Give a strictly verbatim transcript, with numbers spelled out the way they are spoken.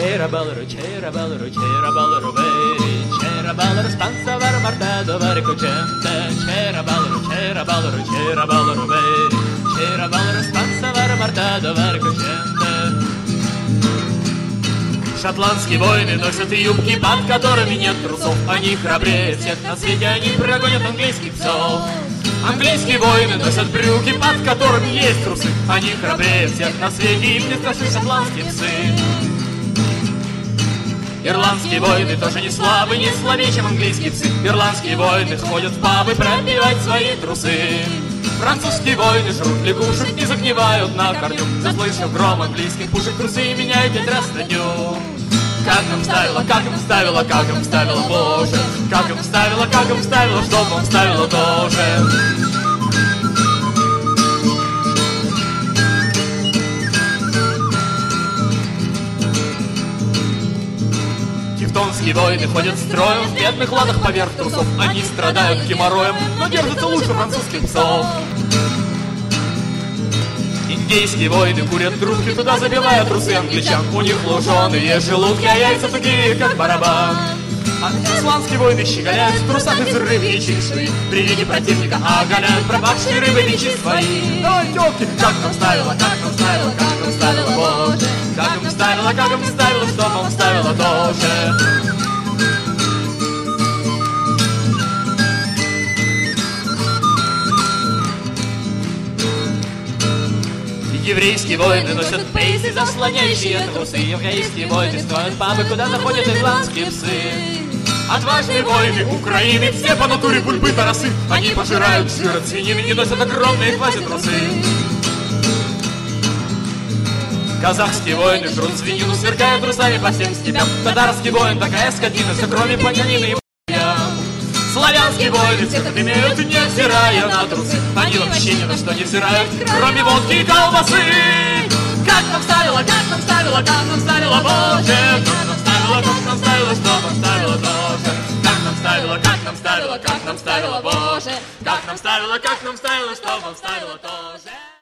C'era ballero, c'era ballero, c'era ballero veri, c'era ballero stanza var martado varco gente, c'era ballero, c'era ballero, c'era ballero veri, c'era ballero станца var martado varco gente. Шотландские воины носят юбки, под которыми нет трусов. Они храбрее всех на свете, они прогонят английских псов. Английские воины носят брюки, под которыми есть трусы. Они храбрее всех на свете, им не страшны шотландские псы. Ирландские воины тоже не слабы, не слабее, чем английские псы. Ирландские воины ходят в пабы пропивать свои трусы. Французские воины жрут лягушек и загнивают на корню. Заслышав гром английских пушек, трусы меняют день раз на дню. Как им ставила, как им ставила, как им ставила, Боже. Как им ставила, как им ставила, чтоб вам ставила тоже. Тевтонские воины ходят строем в бедных ладах поверх трусов. Они страдают геморроем, но держатся лучше французских псов. Индейские воины курят трубки, туда забивают трусы англичан. У них луженые желудки, а яйца такие, как барабан. А исландские воины щеголяют в трусах из рыбьичьих шеи. При виде противника оголяют пропавшие рыбьичьи свои. Ой, тёлки, как нам ставила, как нам ставила, как нам ставила, Боже. Как им ставила, как им ставила, чтоб вам ставила тоже. Еврейские воины носят пейсы, заслоняющие трусы. Еврейские воины строят пабы, куда заходят ирландские псы. Отважные воины Украины, все по натуре бульбы тарасы. Они пожирают жир от свинины и носят огромные квази-трусы. Казахские воины жрут свинину, сверкают трусами по всем степям. Татарский воин такая скотина, все кроме панянины и м***я. Славянские воины всех имеют, невзирая на трусы. Они вообще ни на что не взирают, кроме водки и колбасы. Как нам ставила, как нам ставила, как нам ставила, Боже. Как нам ставила, как нам ставила, что нам ставила тоже. Как нам ставила, как нам ставила, как нам ставила, Боже. Как нам ставила, как нам ставила, что нам ставила тоже.